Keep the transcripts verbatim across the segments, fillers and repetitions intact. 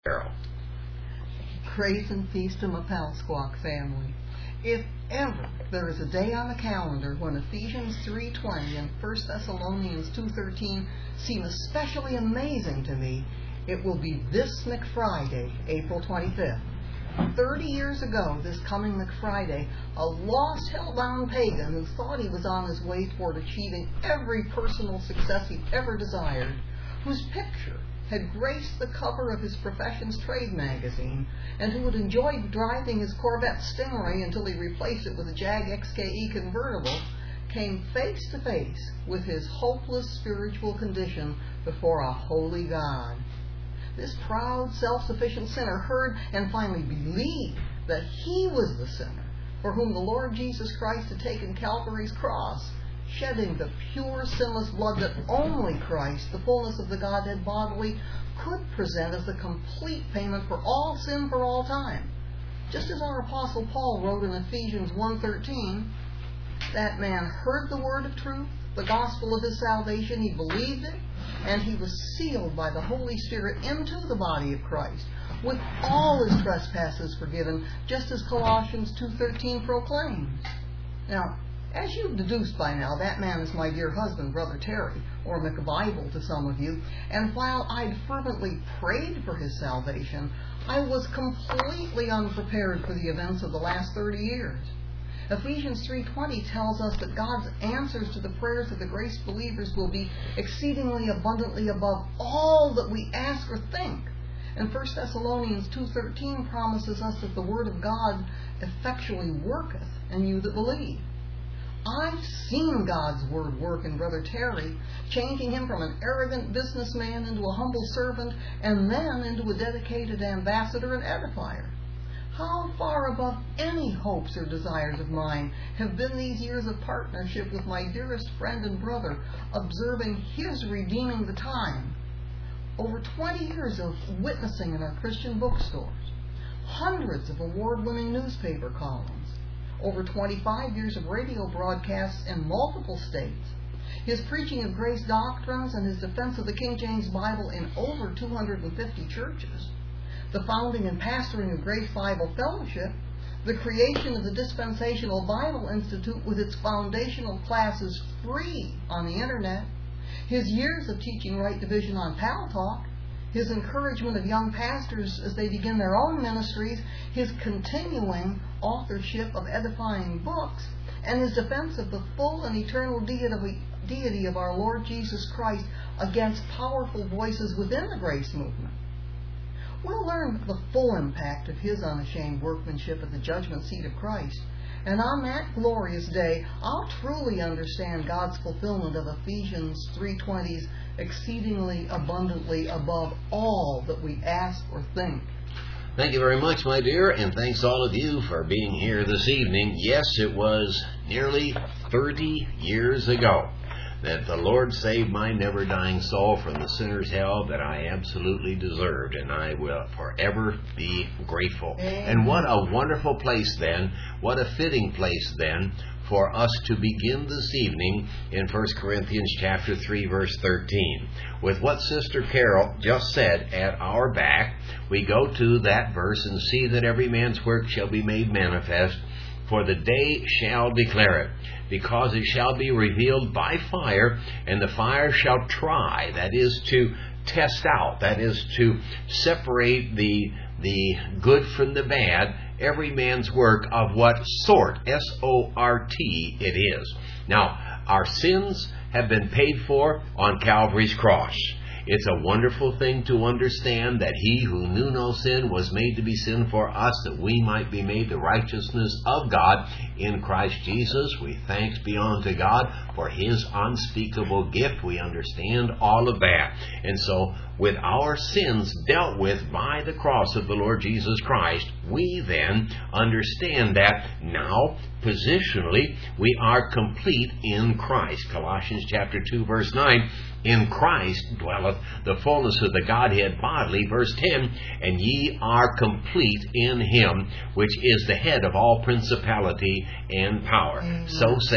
Carol. Grace and peace to my Palsquak family. If ever there is a day on the calendar when Ephesians three twenty and First Thessalonians two thirteen seem especially amazing to me, it will be this McFriday, April twenty-fifth. Thirty years ago, this coming McFriday, a lost, hell-bound pagan who thought he was on his way toward achieving every personal success he ever desired, whose picture had graced the cover of his profession's trade magazine, and who had enjoyed driving his Corvette Stingray until he replaced it with a Jag X K E convertible, came face to face with his hopeless spiritual condition before a holy God. This proud, self-sufficient sinner heard and finally believed that he was the sinner for whom the Lord Jesus Christ had taken Calvary's cross, shedding the pure, sinless blood that only Christ, the fullness of the Godhead bodily, could present as the complete payment for all sin for all time. Just as our Apostle Paul wrote in Ephesians one thirteen, that man heard the word of truth, the gospel of his salvation, he believed it, and he was sealed by the Holy Spirit into the body of Christ, with all his trespasses forgiven, just as Colossians two thirteen proclaims. Now, as you've deduced by now, that man is my dear husband, Brother Terry, or McBible to some of you, and while I'd fervently prayed for his salvation, I was completely unprepared for the events of the last thirty years. Ephesians three twenty tells us that God's answers to the prayers of the grace believers will be exceedingly abundantly above all that we ask or think. And First Thessalonians two thirteen promises us that the Word of God effectually worketh in you that believe. I've seen God's Word work in Brother Terry, changing him from an arrogant businessman into a humble servant, and then into a dedicated ambassador and edifier. How far above any hopes or desires of mine have been these years of partnership with my dearest friend and brother, observing his redeeming the time. Over twenty years of witnessing in our Christian bookstores, hundreds of award-winning newspaper columns, over twenty-five years of radio broadcasts in multiple states, his preaching of grace doctrines and his defense of the King James Bible in over two hundred fifty churches, the founding and pastoring of Grace Bible Fellowship, the creation of the Dispensational Bible Institute with its foundational classes free on the Internet, his years of teaching Right Division on Pal Talk, his encouragement of young pastors as they begin their own ministries, his continuing authorship of edifying books, and his defense of the full and eternal deity of our Lord Jesus Christ against powerful voices within the grace movement. We'll learn the full impact of his unashamed workmanship at the judgment seat of Christ. And on that glorious day, I'll truly understand God's fulfillment of Ephesians three twenty's exceedingly abundantly above all that we ask or think. Thank you very much, my dear, and thanks all of you for being here this evening. Yes, it was nearly thirty years ago that the Lord saved my never-dying soul from the sinner's hell that I absolutely deserved, and I will forever be grateful. Amen. And what a wonderful place then, what a fitting place then for us to begin this evening in First Corinthians chapter three, verse thirteen. With what Sister Carol just said at our back, we go to that verse and see that every man's work shall be made manifest, for the day shall declare it, because it shall be revealed by fire, and the fire shall try, that is to test out, that is to separate the the good from the bad, every man's work of what sort, S O R T, it is. Now, our sins have been paid for on Calvary's cross. It's a wonderful thing to understand that he who knew no sin was made to be sin for us, that we might be made the righteousness of God in Christ Jesus. We thanks be unto God for his unspeakable gift. We understand all of that. And so, with our sins dealt with by the cross of the Lord Jesus Christ, we then understand that now, positionally, we are complete in Christ. Colossians chapter two, verse nine, in Christ dwelleth the fullness of the Godhead bodily. Verse ten, and ye are complete in him, which is the head of all principality and power. Amen. So says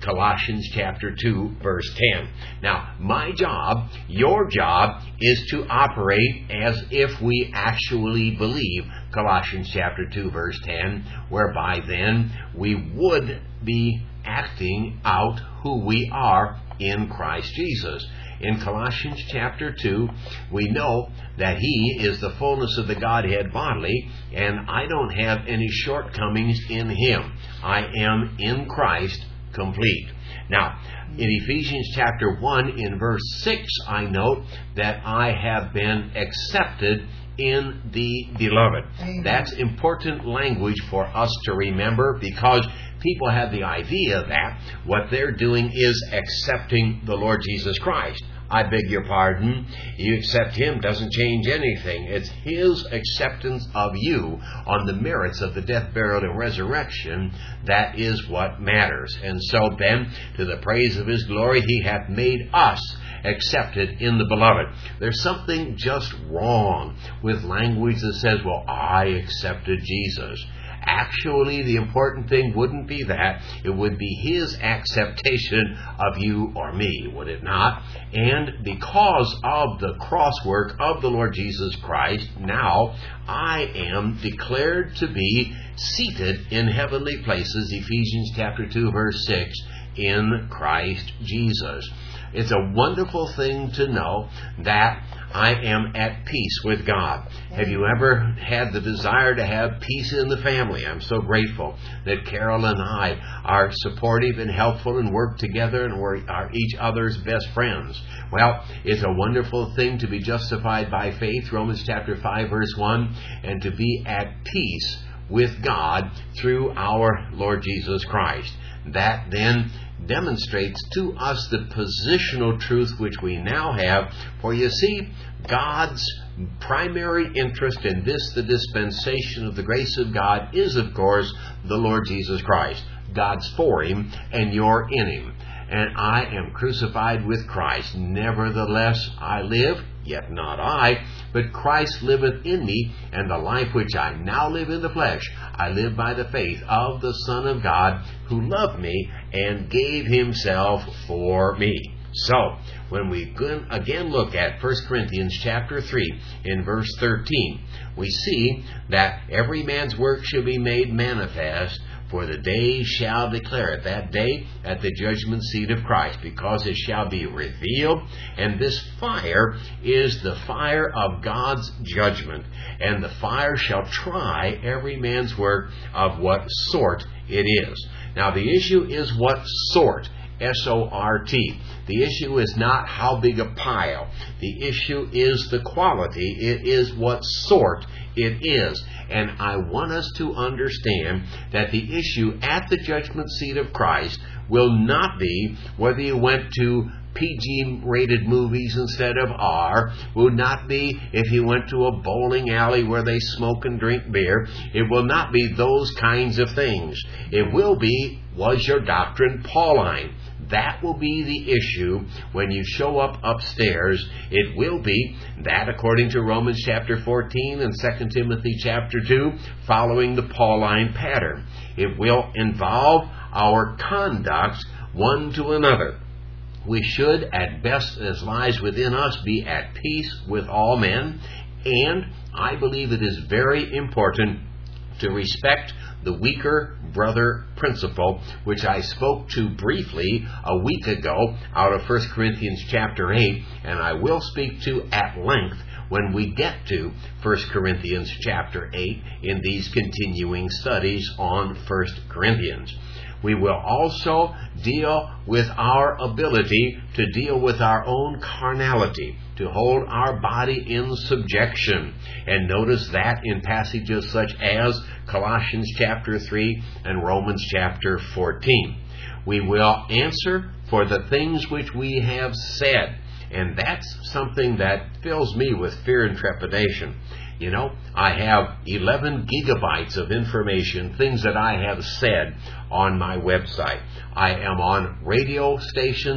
Colossians chapter two, verse ten. Now, my job, your job, is to operate as if we actually believe Colossians chapter two, verse ten, whereby then we would be acting out who we are in Christ Jesus. In Colossians chapter two, we know that He is the fullness of the Godhead bodily, and I don't have any shortcomings in Him. I am in Christ complete. Now, in Ephesians chapter one, in verse six, I note that I have been accepted in the Beloved. Amen. That's important language for us to remember, because people have the idea that what they're doing is accepting the Lord Jesus Christ. I beg your pardon. You accept Him doesn't change anything. It's His acceptance of you on the merits of the death, burial, and resurrection that is what matters. And so then, to the praise of His glory, He hath made us accepted in the Beloved. There's something just wrong with language that says, well, I accepted Jesus. Actually, the important thing wouldn't be that. It would be His acceptation of you or me, would it not? And because of the cross work of the Lord Jesus Christ, now I am declared to be seated in heavenly places, Ephesians chapter two, verse six, in Christ Jesus. It's a wonderful thing to know that I am at peace with God. Have you ever had the desire to have peace in the family? I'm so grateful that Carol and I are supportive and helpful and work together and we are each other's best friends. Well, it's a wonderful thing to be justified by faith, Romans chapter five, verse one, and to be at peace with God through our Lord Jesus Christ. That then demonstrates to us the positional truth which we now have. For you see, God's primary interest in this, the dispensation of the grace of God, is, of course, the Lord Jesus Christ. God's for Him, and you're in Him. And I am crucified with Christ. Nevertheless, I live, yet not I, but Christ liveth in me, and the life which I now live in the flesh, I live by the faith of the Son of God, who loved me and gave Himself for me. So, when we again look at First Corinthians chapter three, in verse thirteen, we see that every man's work shall be made manifest, for the day shall declare it, that day at the judgment seat of Christ, because it shall be revealed. And this fire is the fire of God's judgment. And the fire shall try every man's work of what sort it is. Now the issue is what sort. S O R T. The issue is not how big a pile. The issue is the quality. It is what sort it is. And I want us to understand that the issue at the judgment seat of Christ will not be whether you went to P G-rated movies instead of R, will not be if you went to a bowling alley where they smoke and drink beer. It will not be those kinds of things. It will be, was your doctrine Pauline? That will be the issue when you show up upstairs. It will be that, according to Romans chapter fourteen and Second Timothy chapter two, following the Pauline pattern. It will involve our conduct one to another. We should, at best as lies within us, be at peace with all men. And I believe it is very important to respect the weaker brother principle, which I spoke to briefly a week ago out of First Corinthians chapter eight, and I will speak to at length when we get to First Corinthians chapter eight in these continuing studies on First Corinthians. We will also deal with our ability to deal with our own carnality, to hold our body in subjection. And notice that in passages such as Colossians chapter three and Romans chapter fourteen. We will answer for the things which we have said. And that's something that fills me with fear and trepidation. You know, I have eleven gigabytes of information, things that I have said on my website. I am on radio stations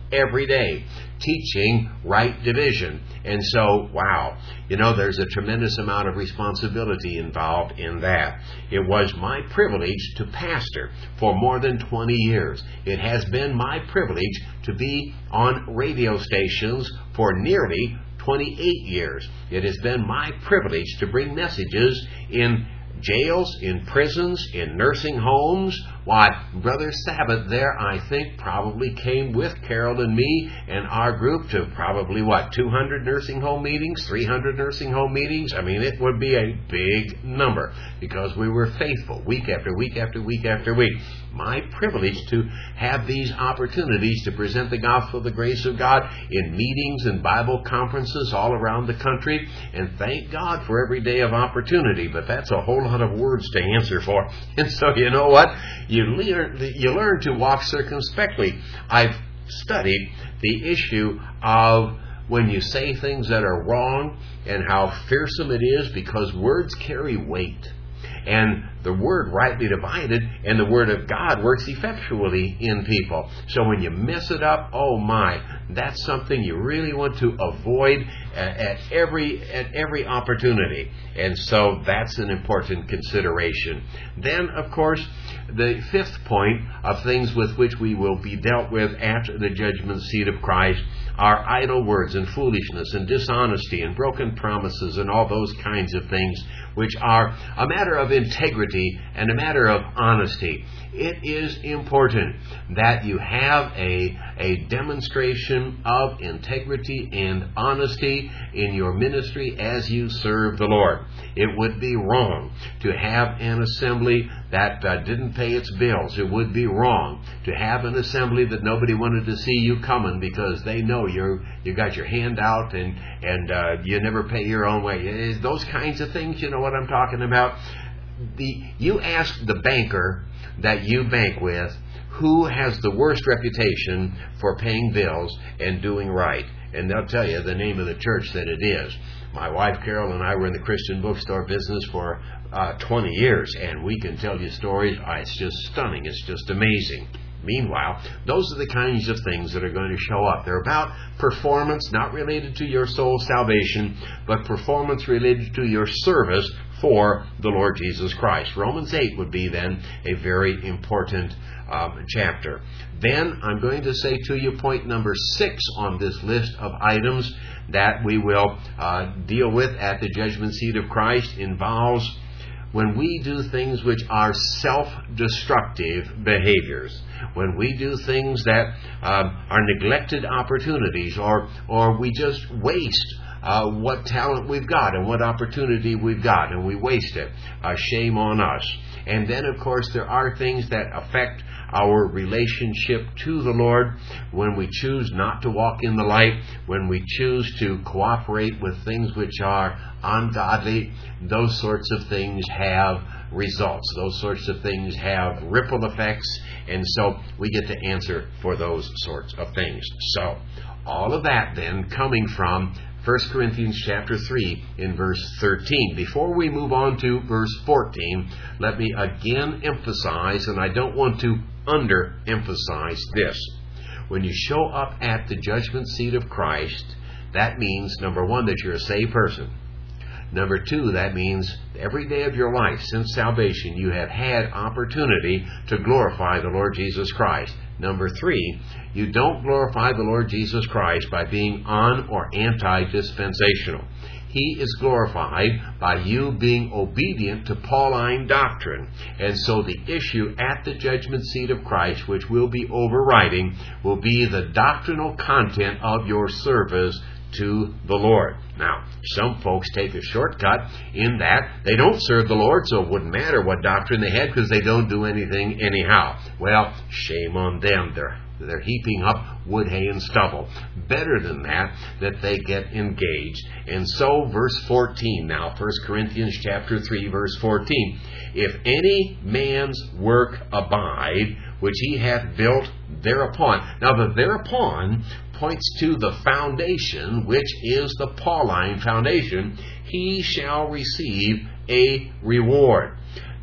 every day, teaching right division. And so, wow, you know, there's a tremendous amount of responsibility involved in that. It was my privilege to pastor for more than twenty years. It has been my privilege to be on radio stations for nearly twenty-eight years. It has been my privilege to bring messages in jails, in prisons, in nursing homes. Why, Brother Sabbath there, I think, probably came with Carol and me and our group to probably, what, two hundred nursing home meetings, three hundred nursing home meetings? I mean, it would be a big number because we were faithful week after week after week after week. My privilege to have these opportunities to present the gospel of the grace of God in meetings and Bible conferences all around the country, and thank God for every day of opportunity, but that's a whole lot of words to answer for. And so, you know what? You learn, you learn to walk circumspectly. I've studied the issue of when you say things that are wrong and how fearsome it is because words carry weight. And the word rightly divided and the word of God works effectually in people. So when you mess it up, oh my, that's something you really want to avoid at, at every at every opportunity. And so that's an important consideration. Then, of course, the fifth point of things with which we will be dealt with after the judgment seat of Christ are idle words and foolishness and dishonesty and broken promises and all those kinds of things, which are a matter of integrity and a matter of honesty. It is important that you have a, a demonstration of integrity and honesty in your ministry as you serve the Lord. It would be wrong to have an assembly that uh, didn't pay its bills. It would be wrong to have an assembly that nobody wanted to see you coming because they know you're you got your hand out and and uh, you never pay your own way. Those kinds of things, you know what I'm talking about. The you ask the banker that you bank with who has the worst reputation for paying bills and doing right, and they'll tell you the name of the church that it is. My wife Carol and I were in the Christian bookstore business for uh, twenty years, and we can tell you stories. Oh, it's just stunning. It's just amazing. Meanwhile, those are the kinds of things that are going to show up. They're about performance, not related to your soul's salvation, but performance related to your service for the Lord Jesus Christ. Romans eight would be then a very important um, chapter. Then I'm going to say to you point number six on this list of items that we will uh, deal with at the judgment seat of Christ involves when we do things which are self-destructive behaviors, when we do things that um, are neglected opportunities, or or we just waste uh, what talent we've got and what opportunity we've got, and we waste it. Uh, shame on us. And then, of course, there are things that affect our relationship to the Lord when we choose not to walk in the light, when we choose to cooperate with things which are ungodly. Those sorts of things have results. Those sorts of things have ripple effects, and so we get to answer for those sorts of things. So, all of that then coming from First Corinthians chapter three in verse thirteen. Before we move on to verse fourteen, let me again emphasize, and I don't want to underemphasize this. When you show up at the judgment seat of Christ, that means, number one, that you're a saved person. Number two, that means every day of your life since salvation, you have had opportunity to glorify the Lord Jesus Christ. Number three, you don't glorify the Lord Jesus Christ by being on or anti-dispensational. He is glorified by you being obedient to Pauline doctrine. And so the issue at the judgment seat of Christ, which we'll be overriding, will be the doctrinal content of your service to the Lord. Now, some folks take a shortcut in that they don't serve the Lord, so it wouldn't matter what doctrine they had because they don't do anything anyhow. Well, shame on them. They're They're heaping up wood, hay, and stubble. Better than that, that they get engaged. And so, verse fourteen now, First Corinthians chapter three, verse fourteen. If any man's work abide, which he hath built thereupon. Now, the thereupon points to the foundation, which is the Pauline foundation. He shall receive a reward.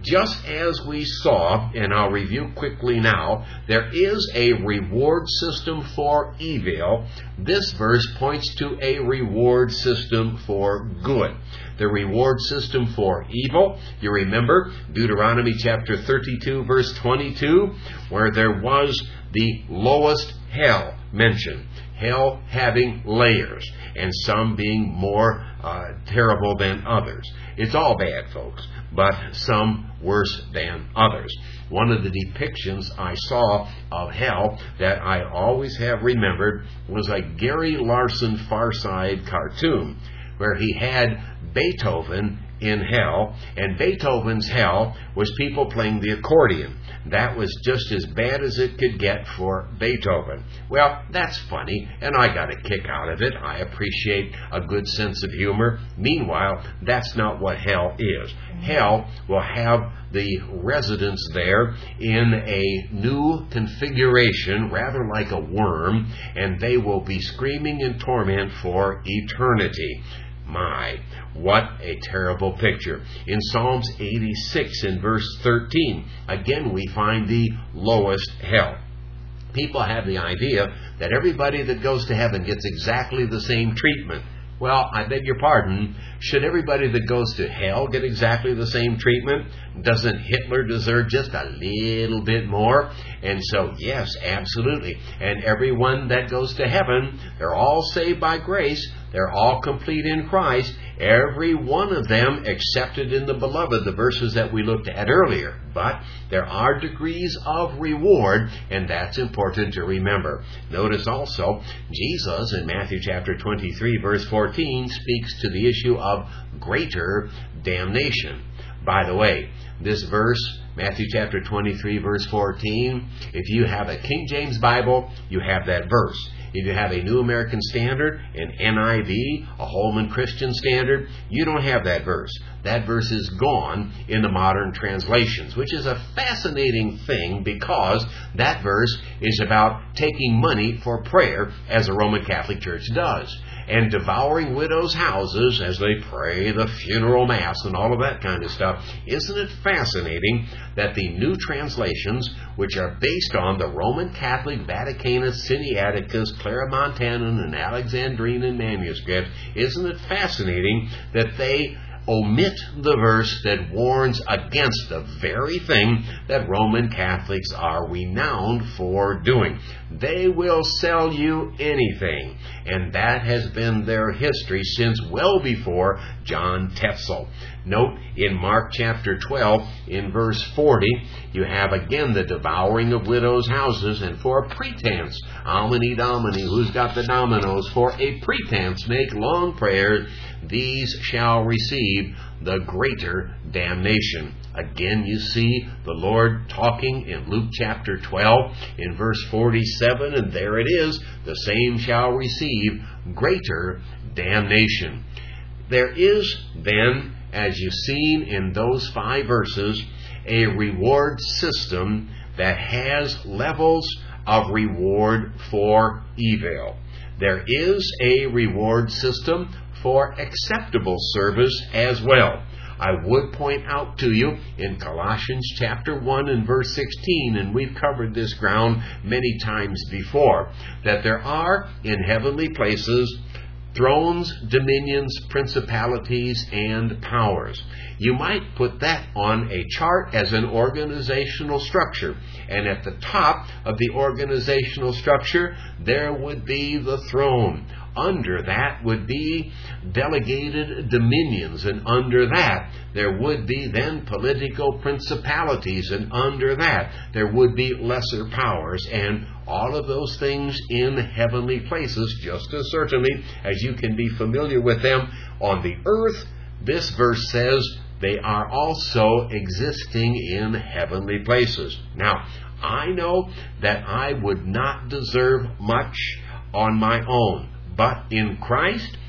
just as we saw, and I'll review quickly now, there is a reward system for evil. This verse points to a reward system for good. The reward system for evil, you remember Deuteronomy chapter thirty-two, verse twenty-two, where there was the lowest hell mentioned. Hell having layers, and some being more uh, terrible than others. It's all bad, folks, but some worse than others. One of the depictions I saw of hell that I always have remembered was a Gary Larson Far Side cartoon, where he had Beethoven in hell, and Beethoven's hell was people playing the accordion. That was just as bad as it could get for Beethoven. Well, that's funny, and I got a kick out of it. I appreciate a good sense of humor. Meanwhile, that's not what hell is. Hell will have the residents there in a new configuration, rather like a worm, and they will be screaming in torment for eternity. My, what a terrible picture. In Psalms eighty-six, in verse thirteen, again we find the lowest hell. People have the idea that everybody that goes to heaven gets exactly the same treatment. Well, I beg your pardon, should everybody that goes to hell get exactly the same treatment? Doesn't Hitler deserve just a little bit more? And so, yes, absolutely. And everyone that goes to heaven, they're all saved by grace. They're all complete in Christ. Every one of them accepted in the beloved, the verses that we looked at earlier. But there are degrees of reward, and that's important to remember. Notice also, Jesus in Matthew chapter twenty-three, verse fourteen, speaks to the issue of greater damnation. By the way, this verse, Matthew chapter twenty-three, verse fourteen, if you have a King James Bible, you have that verse. If you have a New American Standard, an N I V, a Holman Christian Standard, you don't have that verse. That verse is gone in the modern translations, which is a fascinating thing because that verse is about taking money for prayer, as the Roman Catholic Church does, and devouring widows' houses as they pray the funeral mass and all of that kind of stuff. Isn't it fascinating that the new translations, which are based on the Roman Catholic Vaticanus, Sinaiticus, Claromontanan, and Alexandrinan manuscripts, isn't it fascinating that they omit the verse that warns against the very thing that Roman Catholics are renowned for doing? They will sell you anything, and that has been their history since well before John Tetzel. Note in Mark chapter twelve, in verse forty, you have again the devouring of widows' houses, and for a pretense, Almini Domini, who's got the dominoes, for a pretense make long prayers, these shall receive the greater damnation. Again, you see the Lord talking in Luke chapter twelve, in verse forty-seven, and there it is, the same shall receive greater damnation. There is then, as you've seen in those five verses, a reward system that has levels of reward for evil. There is a reward system for acceptable service as well. I would point out to you in Colossians chapter one and verse sixteen, and we've covered this ground many times before, that there are in heavenly places thrones, dominions, principalities, and powers. You might put that on a chart as an organizational structure. And at the top of the organizational structure, there would be the throne. Under that would be delegated dominions, and under that there would be then political principalities, and under that there would be lesser powers, and all of those things in heavenly places, just as certainly as you can be familiar with them on the earth. This verse says they are also existing in heavenly places. Now, I know that I would not deserve much on my own. But in Christ,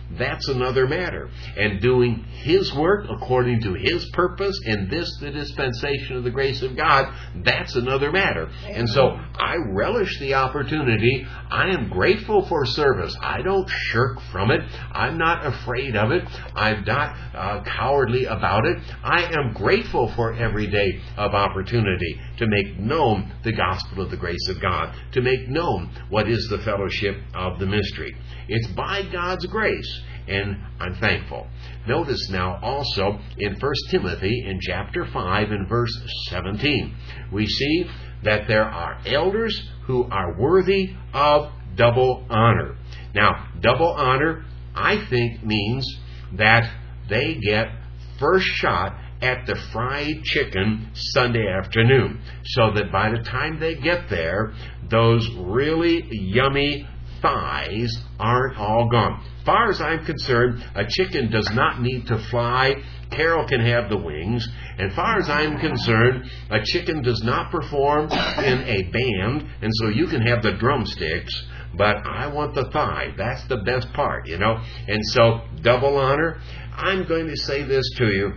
that's another matter. And doing His work according to His purpose, and this, the dispensation of the grace of God, that's another matter. And so I relish the opportunity. I am grateful for service. I don't shirk from it. I'm not afraid of it. I'm not uh, cowardly about it. I am grateful for every day of opportunity to make known the gospel of the grace of God, to make known what is the fellowship of the mystery. It's by God's grace, and I'm thankful. Notice now also in First Timothy in chapter five and verse seventeen, we see that there are elders who are worthy of double honor. Now, double honor, I think, means that they get first shot at the fried chicken Sunday afternoon, so that by the time they get there, those really yummy thighs aren't all gone. As far as I'm concerned, a chicken does not need to fly. Carol can have the wings. And as far as I'm concerned, a chicken does not perform in a band, and so you can have the drumsticks, but I want the thigh. That's the best part, you know. And so, double honor. I'm going to say this to you.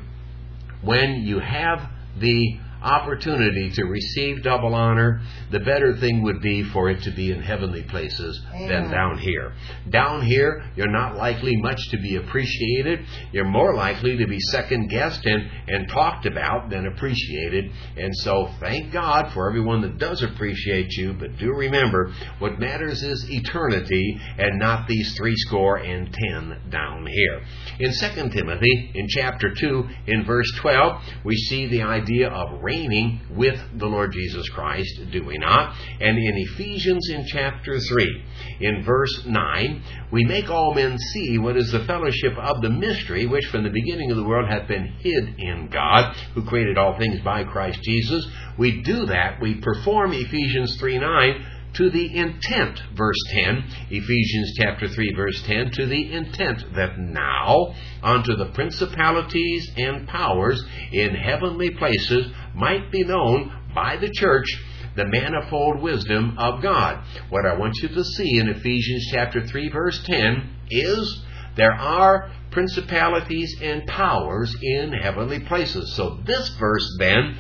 When you have the opportunity to receive double honor, the better thing would be for it to be in heavenly places Amen. Than down here. Down here, you're not likely much to be appreciated. You're more likely to be second-guessed and, and talked about than appreciated. And so thank God for everyone that does appreciate you, but do remember, what matters is eternity and not these three score and ten down here. In Second Timothy, in chapter two, in verse twelve, we see the idea of reigning with the Lord Jesus Christ, do we not? And in Ephesians in chapter three, in verse nine, we make all men see what is the fellowship of the mystery, which from the beginning of the world hath been hid in God, who created all things by Christ Jesus. We do that, we perform Ephesians three nine, to the intent, verse ten, Ephesians chapter three, verse ten, to the intent that now unto the principalities and powers in heavenly places might be known by the church the manifold wisdom of God. What I want you to see in Ephesians chapter three, verse ten is there are principalities and powers in heavenly places. So this verse then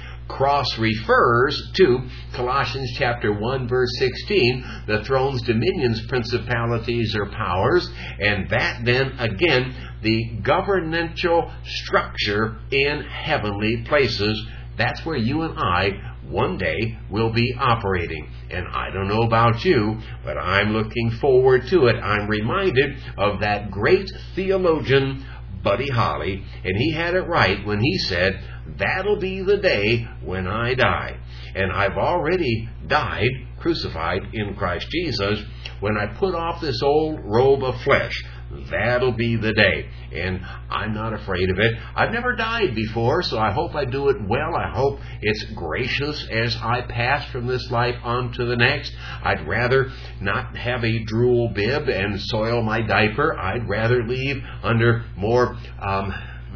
cross-refers to Colossians chapter one, verse sixteen, the thrones, dominions, principalities, or powers, and that then, again, the governmental structure in heavenly places. That's where you and I one day will be operating. And I don't know about you, but I'm looking forward to it. I'm reminded of that great theologian, Buddy Holly, and he had it right when he said, that'll be the day when I die. And I've already died, crucified in Christ Jesus. When I put off this old robe of flesh, that'll be the day. And I'm not afraid of it. I've never died before, so I hope I do it well. I hope it's gracious as I pass from this life on to the next. I'd rather not have a drool bib and soil my diaper. I'd rather leave under more um,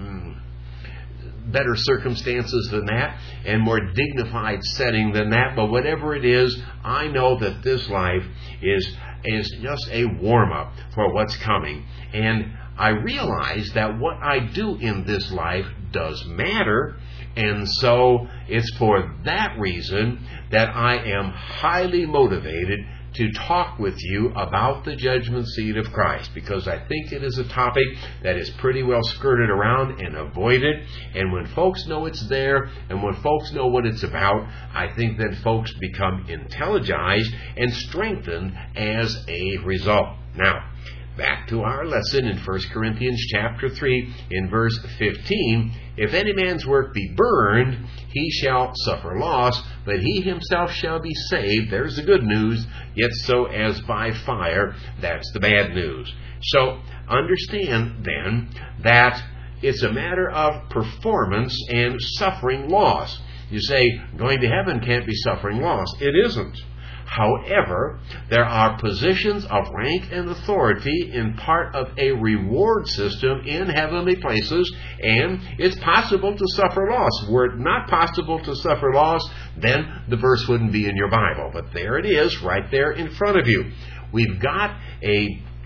better circumstances than that and more dignified setting than that. But whatever it is, I know that this life is is just a warm-up for what's coming. And I realize that what I do in this life does matter, and so it's for that reason that I am highly motivated to talk with you about the judgment seat of Christ, because I think it is a topic that is pretty well skirted around and avoided. And when folks know it's there, and when folks know what it's about, I think that folks become intelligized and strengthened as a result. Now, back to our lesson in First Corinthians chapter three, in verse fifteen. If any man's work be burned, he shall suffer loss, but he himself shall be saved. There's the good news, yet so as by fire. That's the bad news. So understand then that it's a matter of performance and suffering loss. You say, going to heaven can't be suffering loss. It isn't. However, there are positions of rank and authority in part of a reward system in heavenly places, and it's possible to suffer loss. Were it not possible to suffer loss, then the verse wouldn't be in your Bible. But there it is, right there in front of you. We've got a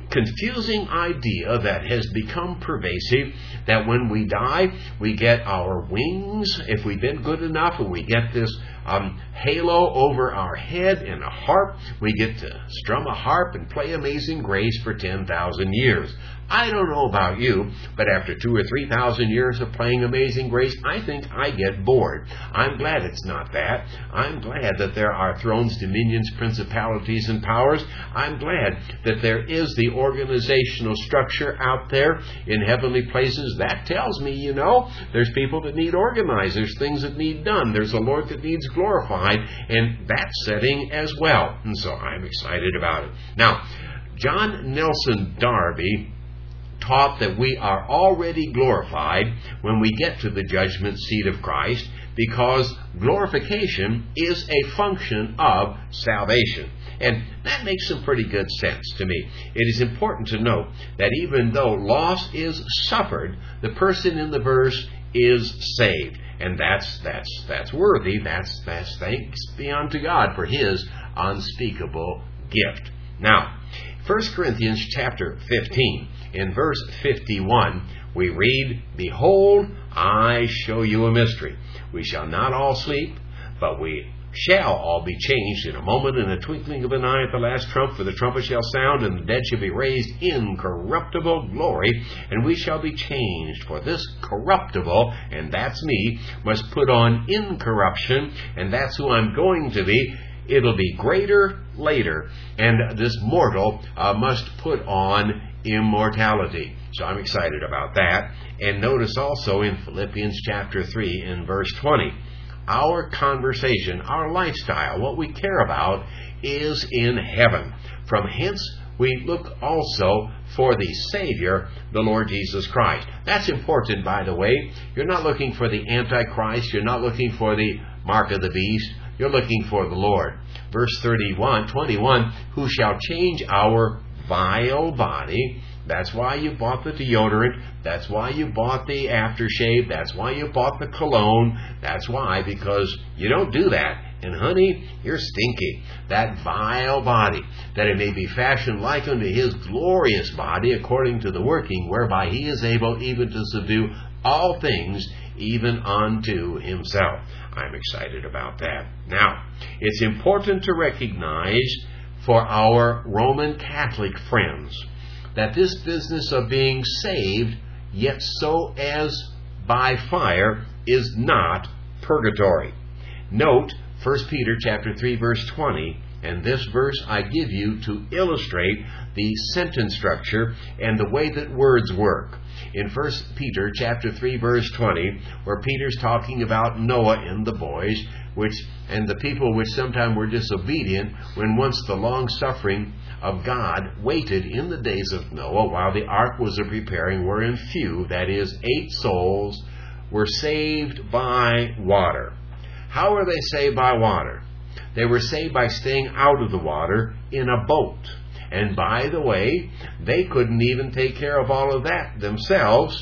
confusing idea that has become pervasive, that when we die, we get our wings, if we've been good enough, and we get this um, halo over our head and a harp. We get to strum a harp and play Amazing Grace for ten thousand years. I don't know about you, but after two or three thousand years of playing Amazing Grace, I think I get bored. I'm glad it's not that. I'm glad that there are thrones, dominions, principalities, and powers. I'm glad that there is the organizational structure out there in heavenly places. That tells me, you know, there's people that need organized. There's things that need done. There's a Lord that needs glorified, and that setting as well. And so I'm excited about it. Now, John Nelson Darby taught that we are already glorified when we get to the judgment seat of Christ, because glorification is a function of salvation. And that makes some pretty good sense to me. It is important to note that even though loss is suffered, the person in the verse is saved. And that's that's that's worthy. That's that's thanks be unto God for His unspeakable gift. Now, First Corinthians chapter fifteen, in verse fifty-one, we read, "Behold, I show you a mystery. We shall not all sleep, but we shall all be changed in a moment, in a twinkling of an eye at the last trump, for the trumpet shall sound, and the dead shall be raised incorruptible glory, and we shall be changed. For this corruptible," and that's me, "must put on incorruption," and that's who I'm going to be. It'll be greater later, and this mortal uh, must put on immortality. So I'm excited about that. And notice also in Philippians chapter three, in verse twenty, our conversation, our lifestyle, what we care about is in heaven. From hence we look also for the Savior, the Lord Jesus Christ. That's important, by the way. You're not looking for the Antichrist. You're not looking for the mark of the beast. You're looking for the Lord. Verse thirty-one, twenty-one, "Who shall change our vile body." That's why you bought the deodorant. That's why you bought the aftershave. That's why you bought the cologne. That's why, because you don't do that. And honey, you're stinky. That vile body, that it may be fashioned like unto His glorious body, according to the working whereby He is able even to subdue all things, even unto Himself. I'm excited about that. Now, it's important to recognize for our Roman Catholic friends that this business of being saved, yet so as by fire, is not purgatory. Note First Peter chapter three, verse twenty, and this verse I give you to illustrate the sentence structure and the way that words work. In First Peter chapter three, verse twenty, where Peter's talking about Noah and the boys, which and the people which sometime were disobedient, when once the long suffering of God waited in the days of Noah while the ark was a preparing, wherein few, that is, eight souls, were saved by water. How were they saved by water? They were saved by staying out of the water in a boat. And by the way, they couldn't even take care of all of that themselves.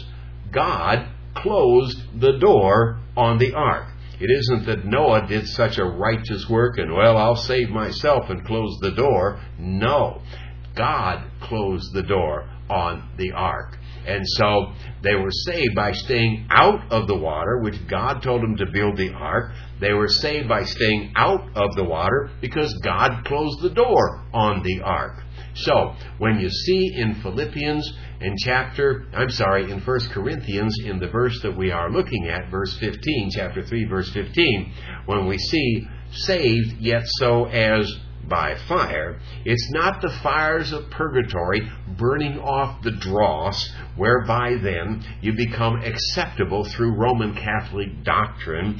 God closed the door on the ark. It isn't that Noah did such a righteous work and, well, I'll save myself and close the door. No. God closed the door on the ark. And so they were saved by staying out of the water, which God told them to build the ark. They were saved by staying out of the water because God closed the door on the ark. So, when you see in Philippians in chapter, I'm sorry, in First Corinthians, in the verse that we are looking at, verse fifteen, chapter three, verse fifteen, when we see saved yet so as by fire, it's not the fires of purgatory burning off the dross, whereby then you become acceptable through Roman Catholic doctrine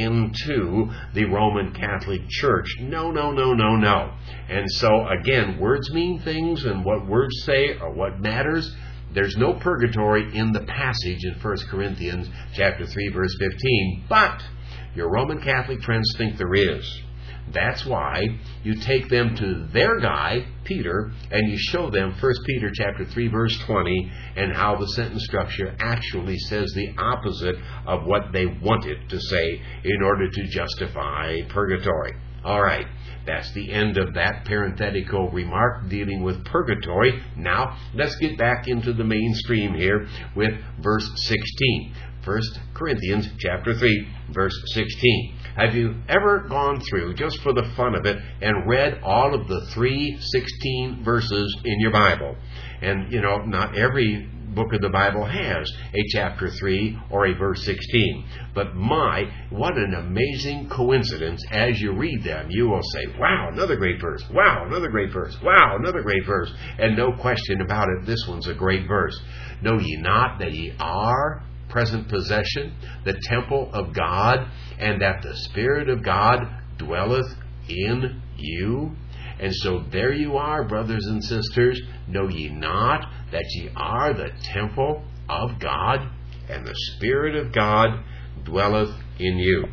into the Roman Catholic Church. No, no, no, no, no. And so, again, words mean things, and what words say are what matters. There's no purgatory in the passage in First Corinthians chapter three, verse fifteen, but your Roman Catholic friends think there is. That's why you take them to their guy, Peter, and you show them First Peter chapter three, verse twenty, and how the sentence structure actually says the opposite of what they wanted to say in order to justify purgatory. All right. That's the end of that parenthetical remark dealing with purgatory. Now, let's get back into the mainstream here with verse sixteen. First Corinthians chapter three, verse sixteen. Have you ever gone through, just for the fun of it, and read all of the three sixteen verses in your Bible? And, you know, not every book of the Bible has a chapter three or a verse sixteen. But my, what an amazing coincidence. As you read them, you will say, wow, another great verse. Wow, another great verse. Wow, another great verse. And no question about it, this one's a great verse. Know ye not that ye are present possession, the temple of God, and that the Spirit of God dwelleth in you? And so there you are, brothers and sisters. Know ye not that ye are the temple of God, and the Spirit of God dwelleth in you?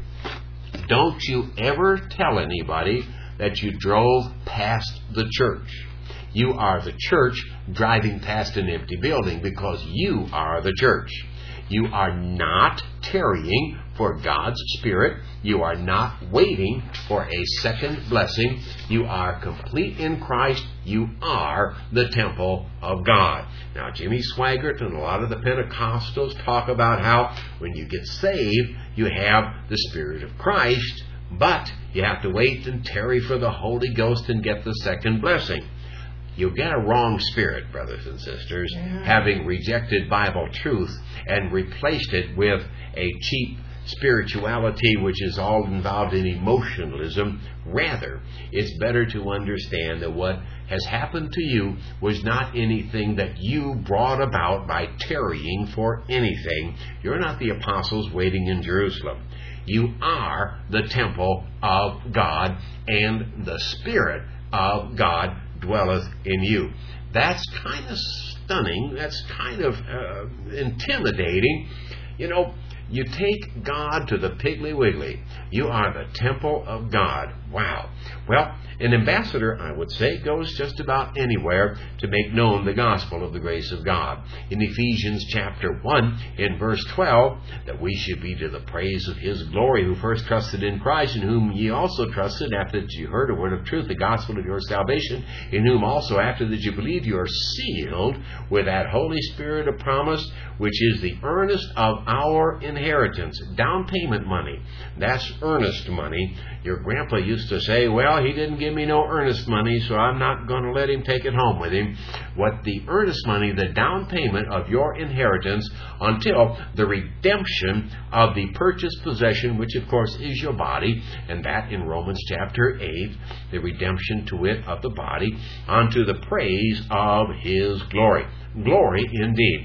Don't you ever tell anybody that you drove past the church. You are the church driving past an empty building, because you are the church. You are not tarrying for God's Spirit. You are not waiting for a second blessing. You are complete in Christ. You are the temple of God. Now, Jimmy Swaggart and a lot of the Pentecostals talk about how when you get saved, you have the Spirit of Christ, but you have to wait and tarry for the Holy Ghost and get the second blessing. You'll get a wrong spirit, brothers and sisters, yeah. having rejected Bible truth and replaced it with a cheap spirituality which is all involved in emotionalism. Rather, it's better to understand that what has happened to you was not anything that you brought about by tarrying for anything. You're not the apostles waiting in Jerusalem. You are the temple of God, and the Spirit of God dwelleth in you. That's kind of stunning. That's kind of uh, intimidating. You know, you take God to the Piggly Wiggly. You are the temple of God. Wow. Well, an ambassador, I would say, goes just about anywhere to make known the gospel of the grace of God. In Ephesians chapter one, in verse twelve, that we should be to the praise of His glory, who first trusted in Christ, in whom ye also trusted, after that you heard a word of truth, the gospel of your salvation, in whom also after that you believe, you are sealed with that Holy Spirit of promise, which is the earnest of our inheritance. Down payment money. That's earnest money. Your grandpa used to say, well, he didn't give me no earnest money, so I'm not going to let him take it home with him. What the earnest money, the down payment of your inheritance until the redemption of the purchased possession, which of course is your body, and that in Romans chapter eight, the redemption to it of the body, unto the praise of His glory. Glory indeed.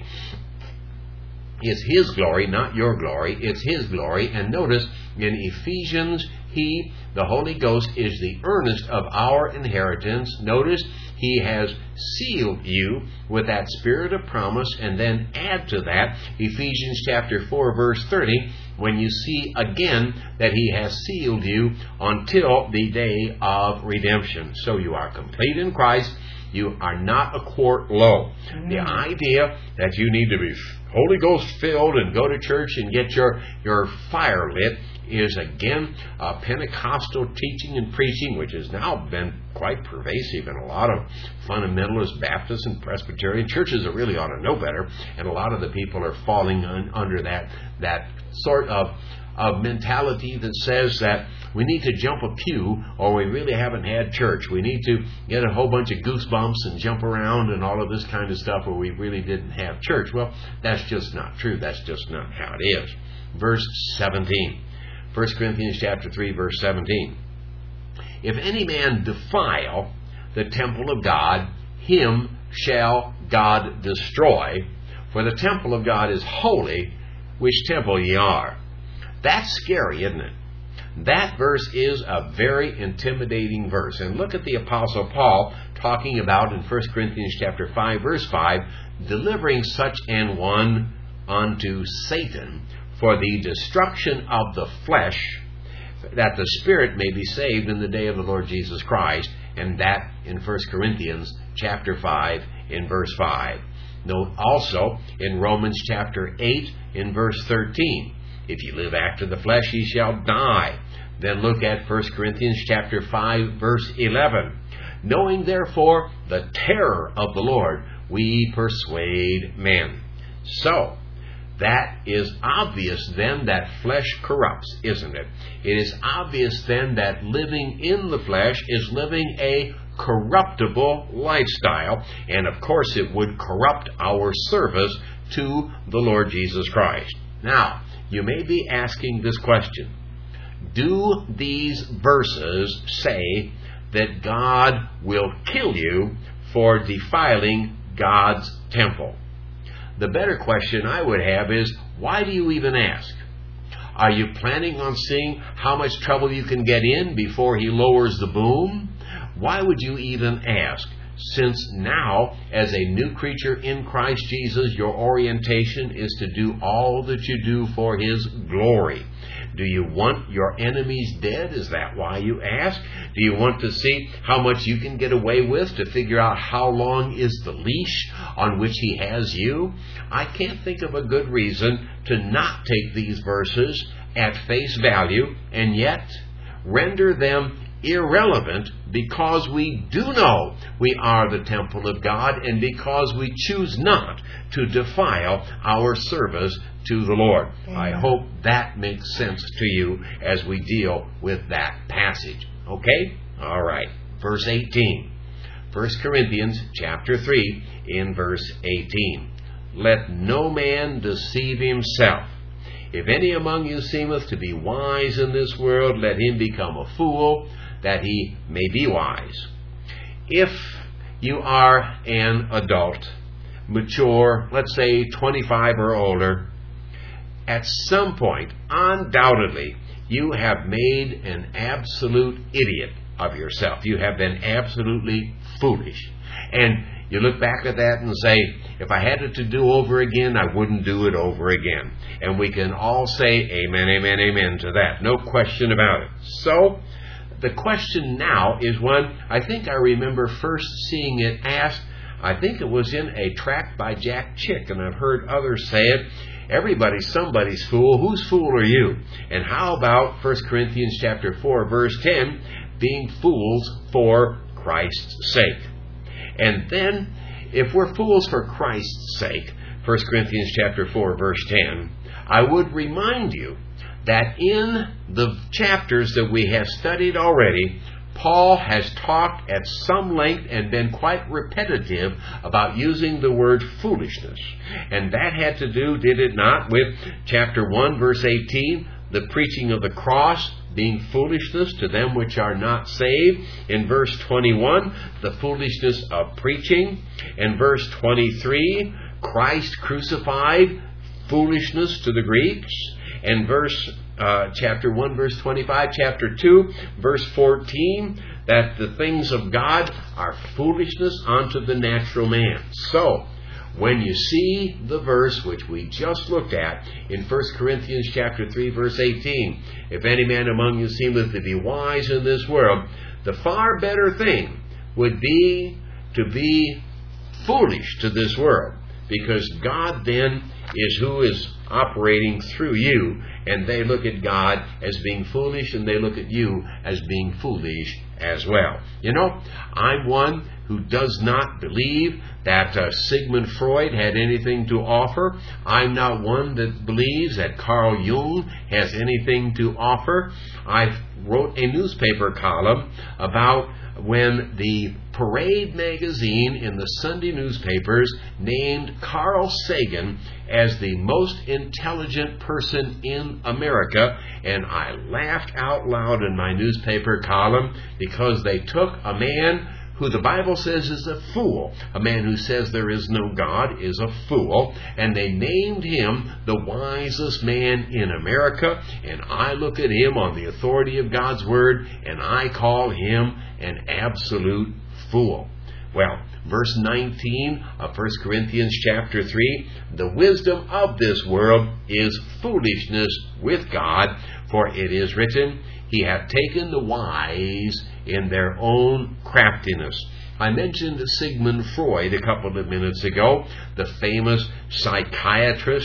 It's His glory, not your glory. It's His glory. And notice in Ephesians, He, the Holy Ghost, is the earnest of our inheritance. Notice He has sealed you with that Spirit of promise. And then add to that Ephesians chapter four, verse thirty, when you see again that He has sealed you until the day of redemption. So you are complete in Christ. You are not a quart low. Mm. The idea that you need to be Holy Ghost filled and go to church and get your, your fire lit is again uh, Pentecostal teaching and preaching, which has now been quite pervasive in a lot of fundamentalist Baptist and Presbyterian churches that really ought to know better. And a lot of the people are falling un, under that that sort of of mentality that says that we need to jump a pew or we really haven't had church. We need to get a whole bunch of goosebumps and jump around and all of this kind of stuff or we really didn't have church. Well, that's just not true. That's just not how it is. Verse seventeen. First Corinthians chapter three, verse seventeen. If any man defile the temple of God, him shall God destroy. For the temple of God is holy, which temple ye are. That's scary, isn't it? That verse is a very intimidating verse. And look at the Apostle Paul talking about in First Corinthians chapter five, verse five, delivering such an one unto Satan for the destruction of the flesh, that the spirit may be saved in the day of the Lord Jesus Christ. And that in First Corinthians chapter five, in verse five. Note also in Romans chapter eight, in verse thirteen, If ye live after the flesh, ye shall die. Then look at First Corinthians chapter five, verse eleven. Knowing therefore the terror of the Lord, we persuade men. So, that is obvious then that flesh corrupts, isn't it? It is obvious then that living in the flesh is living a corruptible lifestyle, and of course it would corrupt our service to the Lord Jesus Christ. Now, you may be asking this question: do these verses say that God will kill you for defiling God's temple? The better question I would have is, why do you even ask? Are you planning on seeing how much trouble you can get in before he lowers the boom? Why would you even ask? Since now, as a new creature in Christ Jesus, your orientation is to do all that you do for His glory. Do you want your enemies dead? Is that why you ask? Do you want to see how much you can get away with, to figure out how long is the leash on which He has you? I can't think of a good reason to not take these verses at face value and yet render them irrelevant, because we do know we are the temple of God, and because we choose not to defile our service to the Lord. Amen. I hope that makes sense to you as we deal with that passage. Okay? All right. Verse eighteen. First Corinthians chapter three in verse eighteen. Let no man deceive himself. If any among you seemeth to be wise in this world, let him become a fool, that he may be wise. If you are an adult, mature, let's say twenty-five or older, at some point, undoubtedly, you have made an absolute idiot of yourself. You have been absolutely foolish. And you look back at that and say, if I had it to do over again, I wouldn't do it over again. And we can all say amen, amen, amen to that. No question about it. So, the question now is one I think I remember first seeing it asked. I think it was in a tract by Jack Chick, and I've heard others say it. Everybody's somebody's fool. Whose fool are you? And how about First Corinthians chapter four, verse ten, being fools for Christ's sake? And then, if we're fools for Christ's sake, First Corinthians chapter four, verse ten, I would remind you that in the chapters that we have studied already, Paul has talked at some length and been quite repetitive about using the word foolishness. And that had to do, did it not, with chapter one, verse eighteen, the preaching of the cross being foolishness to them which are not saved. In verse twenty-one, the foolishness of preaching. In verse twenty-three, Christ crucified, foolishness to the Greeks. In verse uh, chapter one, verse twenty-five, chapter two, verse fourteen, that the things of God are foolishness unto the natural man. So, when you see the verse which we just looked at in First Corinthians chapter three, verse eighteen, if any man among you seemeth to be wise in this world, the far better thing would be to be foolish to this world, because God then is who is operating through you, and they look at God as being foolish, and they look at you as being foolish as well. You know, I'm one who does not believe that uh, Sigmund Freud had anything to offer. I'm not one that believes that Carl Jung has anything to offer. I wrote a newspaper column about when the Parade magazine in the Sunday newspapers named Carl Sagan as the most intelligent person in America, and I laughed out loud in my newspaper column because they took a man who the Bible says is a fool. A man who says there is no God is a fool. And they named him the wisest man in America. And I look at him on the authority of God's Word, and I call him an absolute fool. Well, verse nineteen of First Corinthians chapter three, the wisdom of this world is foolishness with God, for it is written, He hath taken the wise in their own craftiness. I mentioned Sigmund Freud a couple of minutes ago, the famous psychiatrist.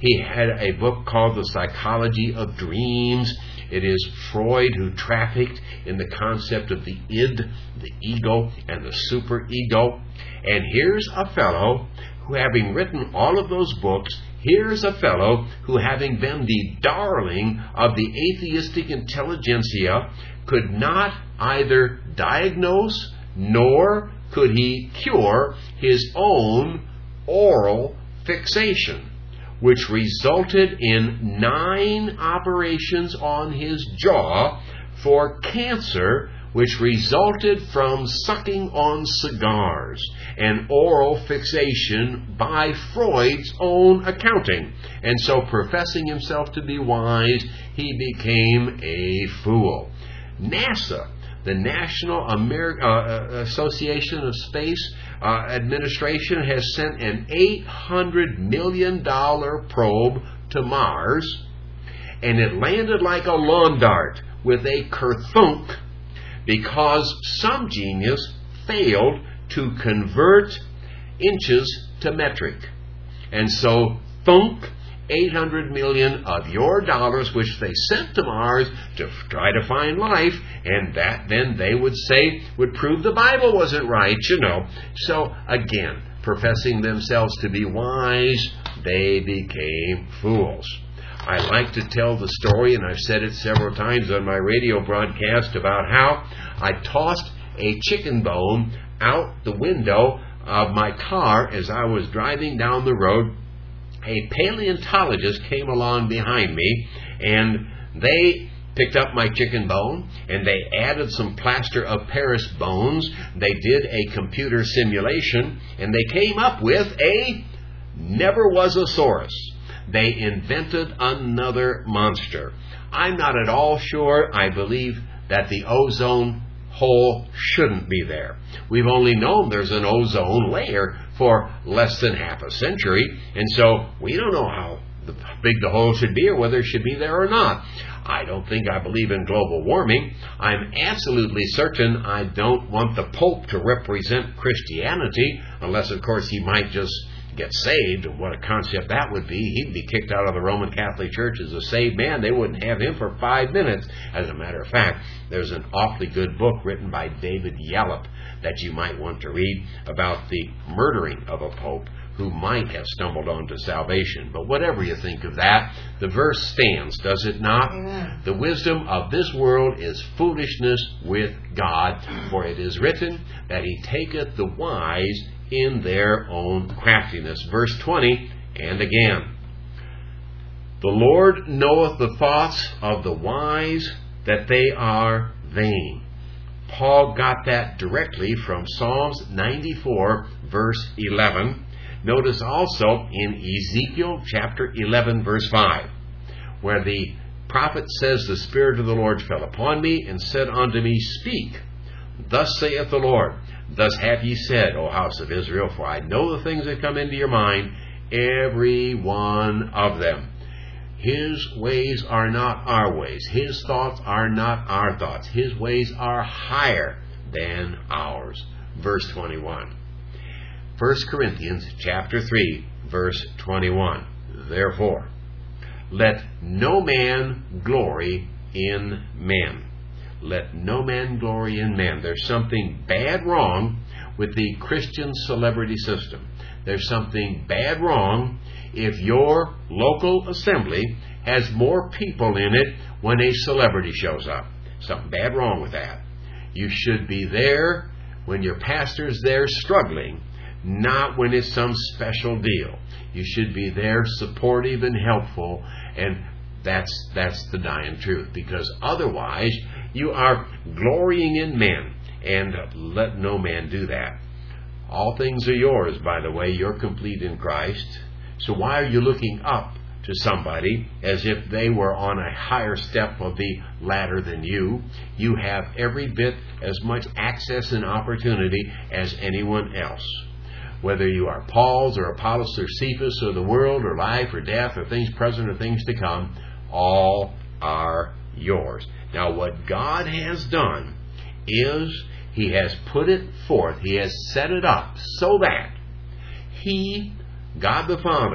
He had a book called The Psychology of Dreams. It is Freud who trafficked in the concept of the id, the ego, and the superego. And here's a fellow who, having written all of those books, here's a fellow who, having been the darling of the atheistic intelligentsia, could not either diagnose nor could he cure his own oral fixation, which resulted in nine operations on his jaw for cancer, which resulted from sucking on cigars, and oral fixation by Freud's own accounting. And so, professing himself to be wise, he became a fool. NASA, the National Amer- uh, Association of Space uh, Administration, has sent an eight hundred million dollars probe to Mars, and it landed like a lawn dart with a kerthunk because some genius failed to convert inches to metric. And so, thunk, eight hundred million of your dollars, which they sent to Mars to f- try to find life, and that then they would say would prove the Bible wasn't right, you know. So, again, professing themselves to be wise, they became fools. I like to tell the story, and I've said it several times on my radio broadcast, about how I tossed a chicken bone out the window of my car as I was driving down the road. A paleontologist came along behind me, and they picked up my chicken bone, and they added some plaster of Paris bones. They did a computer simulation, and they came up with a Never-was-a-saurus. They invented another monster. I'm not at all sure I believe that the ozone hole shouldn't be there. We've only known there's an ozone layer for less than half a century, and so we don't know how big the hole should be or whether it should be there or not. I don't think I believe in global warming. I'm absolutely certain I don't want the Pope to represent Christianity, unless, of course, he might just get saved. What a concept that would be. He'd be kicked out of the Roman Catholic Church as a saved man. They wouldn't have him for five minutes. As a matter of fact, there's an awfully good book written by David Yallop that you might want to read about the murdering of a pope who might have stumbled onto salvation. But whatever you think of that, the verse stands, does it not? Amen. The wisdom of this world is foolishness with God, for it is written that he taketh the wise in their own craftiness. Verse twenty, and again, the Lord knoweth the thoughts of the wise, that they are vain. Paul got that directly from Psalms ninety-four, verse eleven. Notice also in Ezekiel chapter eleven, verse five, where the prophet says, the Spirit of the Lord fell upon me, and said unto me, Speak, thus saith the Lord. Thus have ye said, O house of Israel, for I know the things that come into your mind, every one of them. His ways are not our ways. His thoughts are not our thoughts. His ways are higher than ours. Verse twenty-one. First Corinthians chapter three, verse twenty-one. Therefore, let no man glory in men. Let no man glory in man. There's something bad wrong with the Christian celebrity system. There's something bad wrong if your local assembly has more people in it when a celebrity shows up. Something bad wrong with that. You should be there when your pastor's there struggling, not when it's some special deal. You should be there supportive and helpful, and that's that's the dying truth, because otherwise you are glorying in men, and let no man do that. All things are yours, by the way. You're complete in Christ. So why are you looking up to somebody as if they were on a higher step of the ladder than you? You have every bit as much access and opportunity as anyone else. Whether you are Paul's or Apollos or Cephas or the world or life or death or things present or things to come, all are yours. Now, what God has done is He has put it forth. He has set it up so that He, God the Father,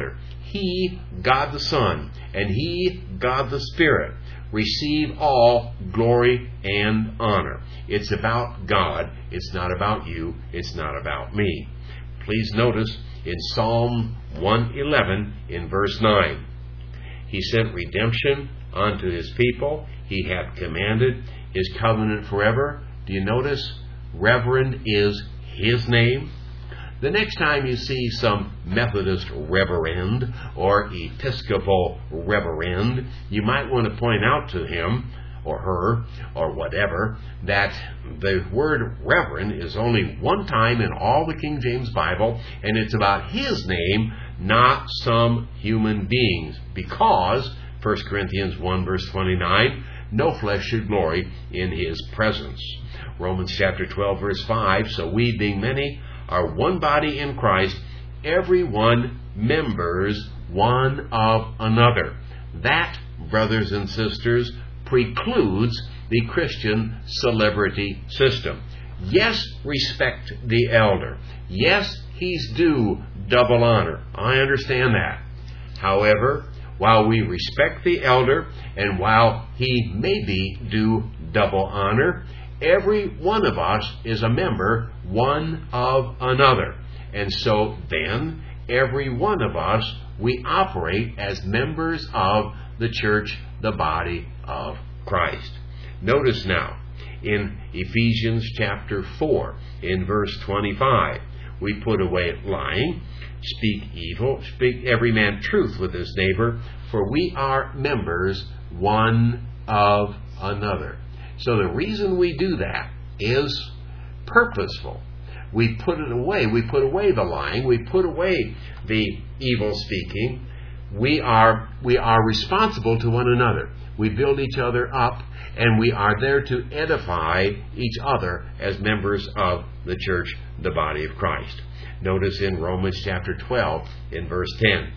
He, God the Son, and He, God the Spirit, receive all glory and honor. It's about God. It's not about you. It's not about me. Please notice in Psalm one eleven in verse nine, He sent redemption unto His people. He hath commanded His covenant forever. Do you notice? Reverend is His name. The next time you see some Methodist reverend or Episcopal reverend, you might want to point out to him or her or whatever that the word reverend is only one time in all the King James Bible, and it's about His name, not some human beings, because First Corinthians one verse twenty-nine, no flesh should glory in His presence. Romans chapter twelve verse five, so we being many are one body in Christ, every one members one of another. That, brothers and sisters, precludes the Christian celebrity system. Yes, respect the elder. Yes, he's due double honor. I understand that. However, while we respect the elder, and while he may be due double honor, every one of us is a member one of another. And so then, every one of us, we operate as members of the church, the body of Christ. Notice now, in Ephesians chapter four, in verse twenty-five, we put away lying, speak evil, speak every man truth with his neighbor, for we are members one of another. So the reason we do that is purposeful. We put it away. We put away the lying. We put away the evil speaking. We are, we are responsible to one another. We build each other up, and we are there to edify each other as members of the church, the body of Christ. Notice in Romans chapter twelve, in verse ten,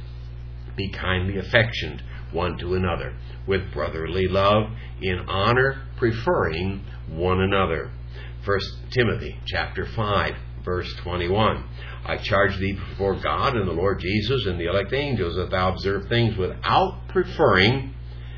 be kindly affectioned one to another, with brotherly love, in honor, preferring one another. First Timothy chapter five, verse twenty-one. I charge thee before God and the Lord Jesus and the elect angels that thou observe things without preferring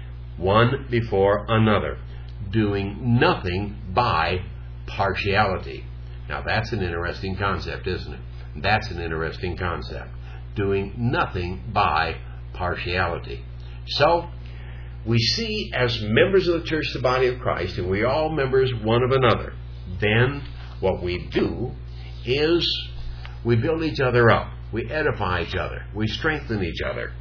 one before another, doing nothing by partiality. Now that's an interesting concept, isn't it? That's an interesting concept. Doing nothing by partiality. So, we see as members of the church, the body of Christ, and we are all members one of another, then what we do is we build each other up. We edify each other. We strengthen each other.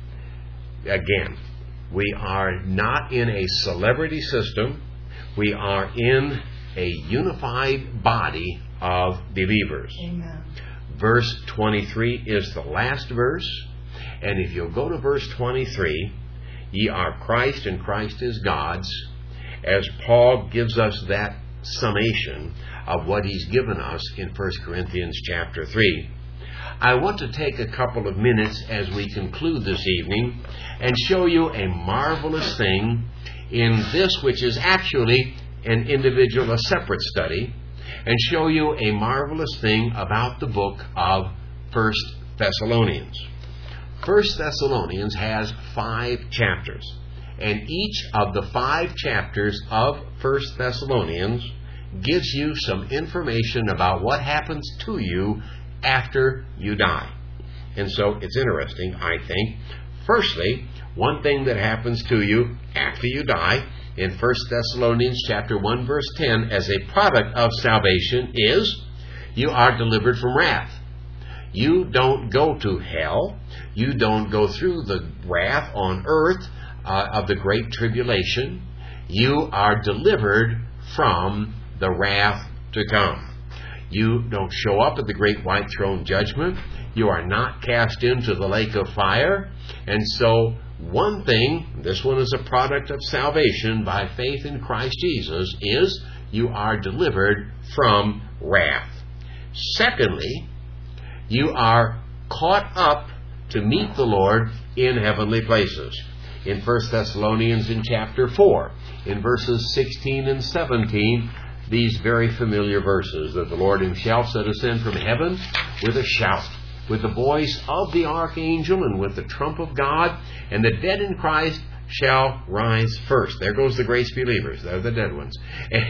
Again, we are not in a celebrity system. We are in a unified body of believers. Amen. Verse twenty-three is the last verse. And if you'll go to verse twenty-three, ye are Christ and Christ is God's, as Paul gives us that summation of what he's given us in First Corinthians chapter three. I want to take a couple of minutes as we conclude this evening and show you a marvelous thing in this, which is actually an individual, a separate study, and show you a marvelous thing about the book of First Thessalonians. First Thessalonians has five chapters, and each of the five chapters of First Thessalonians gives you some information about what happens to you after you die. And so it's interesting, I think. Firstly, one thing that happens to you after you die in First Thessalonians chapter one verse ten as a product of salvation is you are delivered from wrath. You don't go to hell. You don't go through the wrath on earth uh, of the great tribulation. You are delivered from the wrath to come. You don't show up at the great white throne judgment. You are not cast into the lake of fire. And so one thing, this one is a product of salvation by faith in Christ Jesus, is you are delivered from wrath. Secondly, you are caught up to meet the Lord in heavenly places. In First Thessalonians in chapter four, in verses sixteen and seventeen, these very familiar verses that the Lord himself shall descend from heaven with a shout, with the voice of the archangel and with the trump of God, and the dead in Christ shall rise first. There goes the grace believers. They're the dead ones.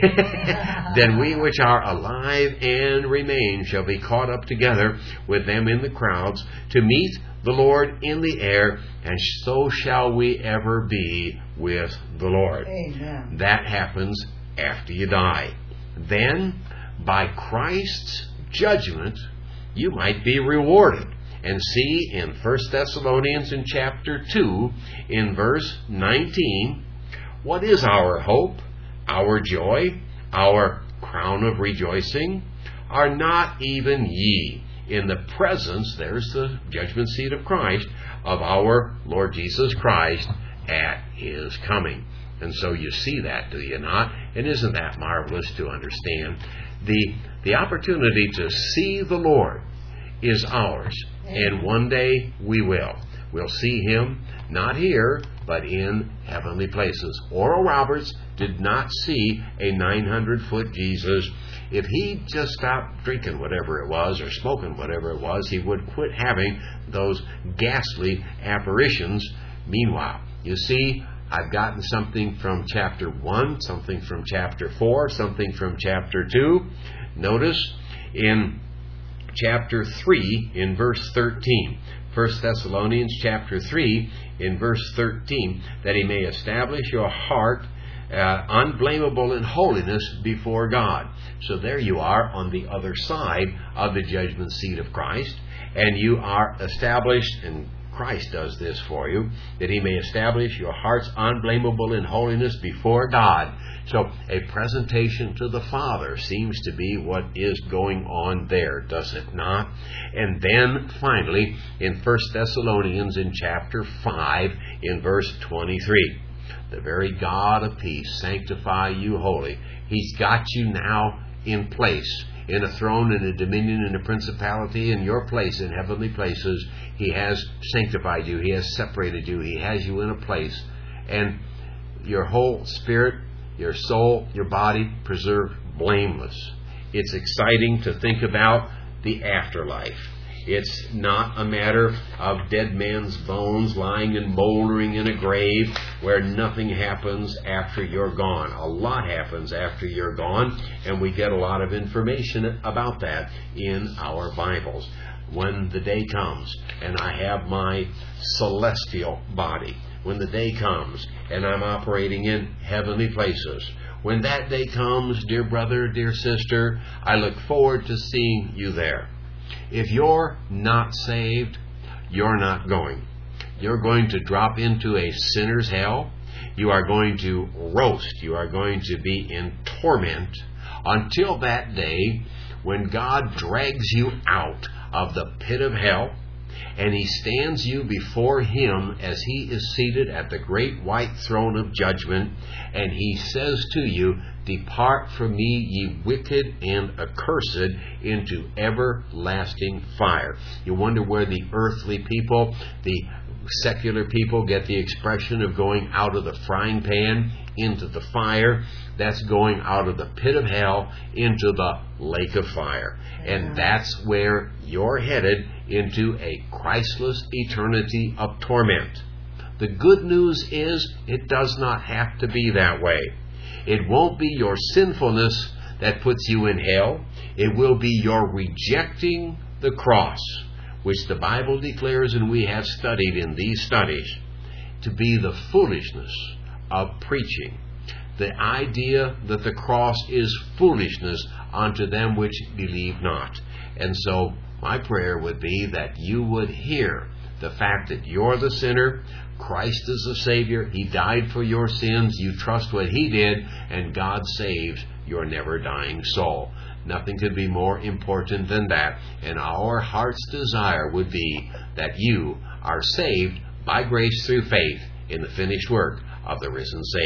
Then we which are alive and remain shall be caught up together with them in the clouds to meet the Lord in the air, and so shall we ever be with the Lord. Amen. That happens after you die. Then, by Christ's judgment, you might be rewarded. And see in First Thessalonians in chapter two, in verse nineteen, what is our hope, our joy, our crown of rejoicing? Are not even ye in the presence, there's the judgment seat of Christ, of our Lord Jesus Christ at His coming? And so you see that, do you not? And isn't that marvelous to understand? The, the opportunity to see the Lord is ours. And one day we will. We'll see Him, not here, but in heavenly places. Oral Roberts did not see a nine hundred foot Jesus. If he just stopped drinking whatever it was, or smoking whatever it was, he would quit having those ghastly apparitions. Meanwhile, you see, I've gotten something from chapter one, something from chapter four, something from chapter two. Notice in chapter three, in verse thirteen, First Thessalonians chapter three, in verse thirteen, that He may establish your heart uh, unblameable in holiness before God. So there you are on the other side of the judgment seat of Christ, and you are established, and Christ does this for you, that He may establish your hearts unblameable in holiness before God. So a presentation to the Father seems to be what is going on there, does it not? And then finally, in First Thessalonians in chapter five, in verse twenty-three, the very God of peace sanctify you wholly. He's got you now in place, in a throne and a dominion and a principality in your place in heavenly places. He has sanctified you. He has separated you. He has you in a place. And your whole spirit, your soul, your body preserved blameless. It's exciting to think about the afterlife. It's not a matter of dead man's bones lying and moldering in a grave where nothing happens after you're gone. A lot happens after you're gone, and we get a lot of information about that in our Bibles. When the day comes and I have my celestial body, when the day comes and I'm operating in heavenly places, when that day comes, dear brother, dear sister, I look forward to seeing you there. If you're not saved, you're not going. You're going to drop into a sinner's hell. You are going to roast. You are going to be in torment until that day when God drags you out of the pit of hell, and He stands you before Him as He is seated at the great white throne of judgment, and He says to you, "Depart from me, ye wicked and accursed, into everlasting fire." You wonder where the earthly people, the secular people, get the expression of going out of the frying pan into the fire. That's going out of the pit of hell into the lake of fire. And that's where you're headed, into a Christless eternity of torment. The good news is it does not have to be that way. It won't be your sinfulness that puts you in hell. It will be your rejecting the cross, which the Bible declares, and we have studied in these studies, to be the foolishness of preaching. The idea that the cross is foolishness unto them which believe not. And so my prayer would be that you would hear the fact that you're the sinner, Christ is the Savior, He died for your sins, you trust what He did, and God saves your never-dying soul. Nothing could be more important than that. And our heart's desire would be that you are saved by grace through faith in the finished work of the risen Savior.